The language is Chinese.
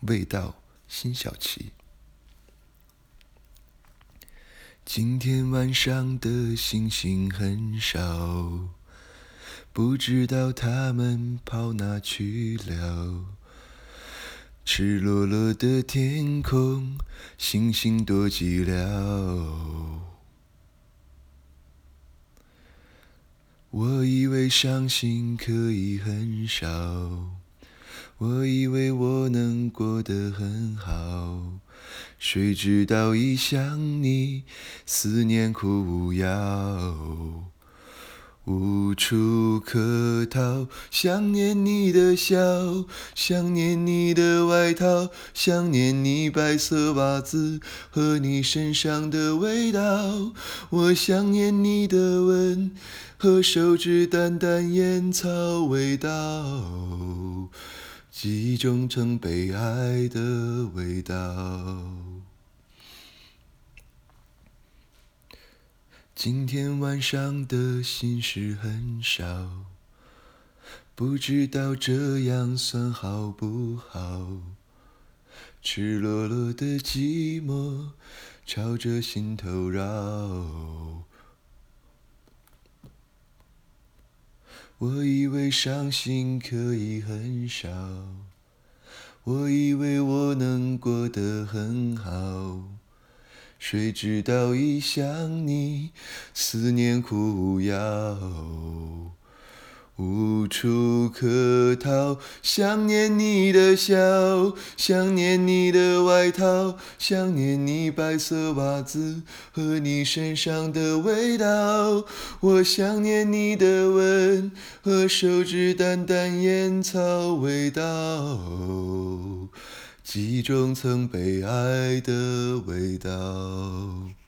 味道，辛晓琪。今天晚上的星星很少，不知道它们跑哪去了。赤裸裸的天空，星星多寂寥。我以为伤心可以很少，我以为我能过得很好，谁知道一想你，思念苦无药，无处可逃。想念你的笑，想念你的外套，想念你白色袜子和你身上的味道。我想念你的吻和手指淡淡烟草味道，记忆中曾被爱的味道。今天晚上的心事很少，不知道这样算好不好。赤裸裸的寂寞朝着心头绕。我以为伤心可以很少，我以为我能过得很好，谁知道一想你，思念苦无药，无处可逃。想念你的笑，想念你的外套，想念你白色袜子和你身上的味道。我想念你的吻和手指淡淡烟草味道，记忆中曾被爱的味道。